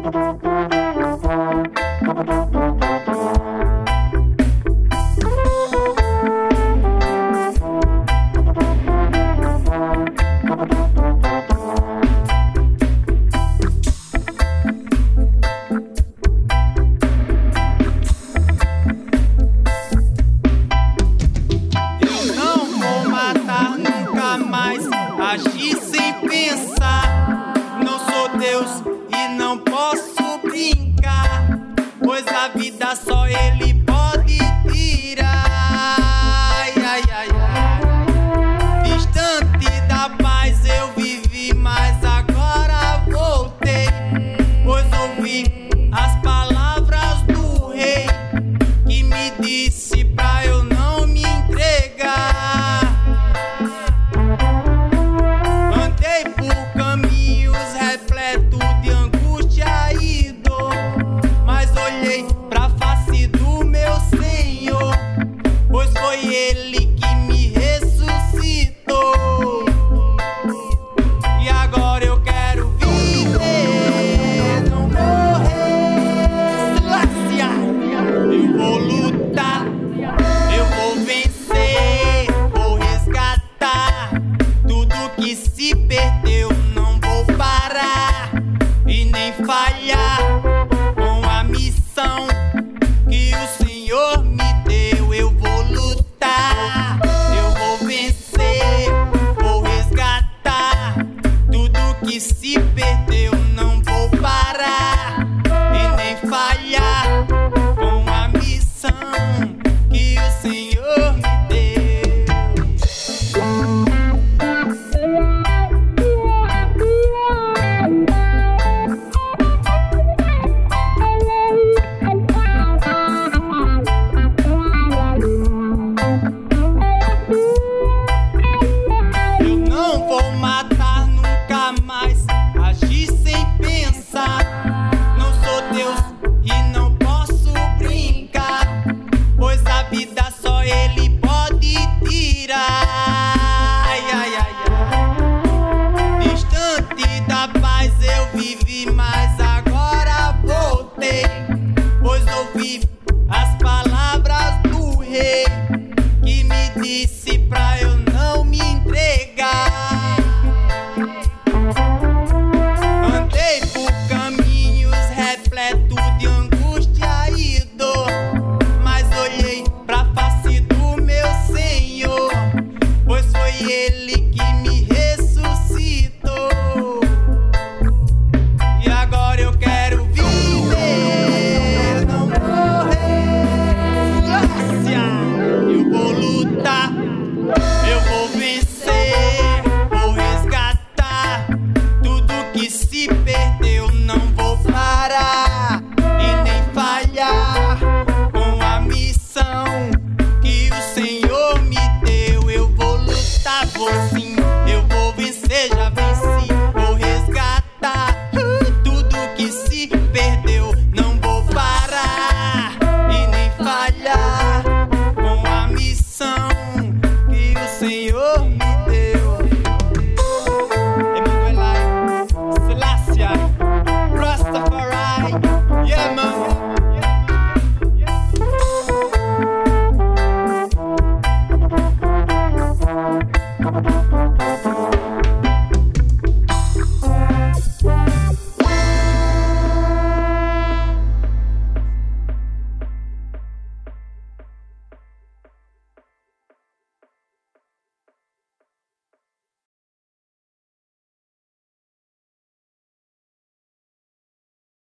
Agir sem pensar, não sou Deus e não posso brincar, pois a vida só Ele pode tirar. Ai, ai, ai, ai. Distante da paz eu vivi, mas agora voltei, pois ouvi as palavras do Rei, que me disse pra eu não me entregar. Ele que me ressuscitou, e agora eu quero viver, não morrer. Eu vou lutar, eu vou vencer, vou resgatar tudo que se perdeu. Não vou parar e nem falhar com a missão que o Senhor me deu. Eu vou lutar, eu vou vencer, vou resgatar tudo que se perdeu. Não vou parar e nem falhar com a missão que o Senhor me deu. Agir sem pensar, não sou Deus e não posso brincar, pois a vida só Ele pode tirar. Ai, ai, ai, ai. Distante da paz eu vivi, mas agora voltei, pois ouvi as palavras do Rei, que me disse pra eu não me entregar. Repleto de angústia e dor, mas olhei pra face do meu Senhor, pois foi Ele que me ressuscitou, e agora eu quero viver, não morrer. Eu vou lutar, eu vou vencer, vou resgatar tudo que se perdeu. Não vou parar e nem falhar com a missão que o Senhor me deu. Eu vou lutar, vou sim, eu vou vencer, já